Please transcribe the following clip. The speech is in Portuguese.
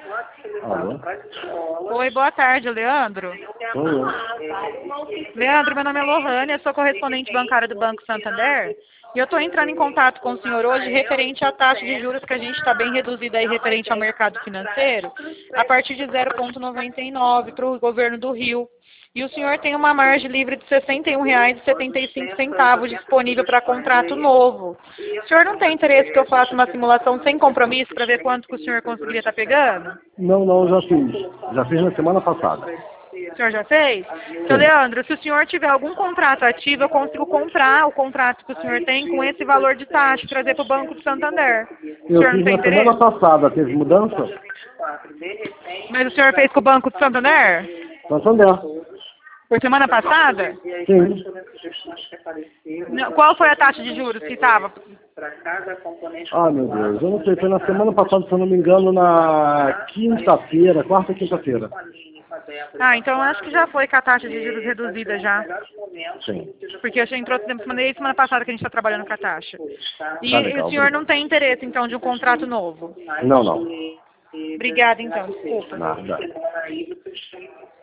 Alô? Oi, boa tarde, Leandro. Oi. Leandro, meu nome é Lohane, eu sou correspondente bancária do Banco Santander. E eu estou entrando em contato com o senhor hoje referente à taxa de juros que a gente está bem reduzida aí referente ao mercado financeiro, a partir de 0,99 para o governo do Rio. E o senhor tem uma margem livre de R$ 61,75 disponível para contrato novo. O senhor não tem interesse que eu faça uma simulação sem compromisso para ver quanto que o senhor conseguiria estar pegando? Não, já fiz. Já fiz na semana passada. O senhor já fez? Seu Leandro, se o senhor tiver algum contrato ativo, eu consigo comprar o contrato que o senhor tem com esse valor de taxa e trazer para o Banco do Santander. O Eu senhor não fiz tem na semana interesse? passada. Teve mudança? Mas o senhor fez com o Banco do Santander? Santander. Por semana passada? Sim. Não, qual foi a taxa de juros que estava? Ah, meu Deus. Eu não sei. Foi na semana passada, se eu não me engano, na quinta-feira, quarta quinta-feira. Ah, então eu acho que já foi com a taxa de juros reduzida já. Sim. Porque eu já entrou semana passada que a gente está trabalhando com a taxa. E Tá o legal. senhor não tem interesse, então, de um contrato novo? Não. Obrigada, então. Desculpa. Nada.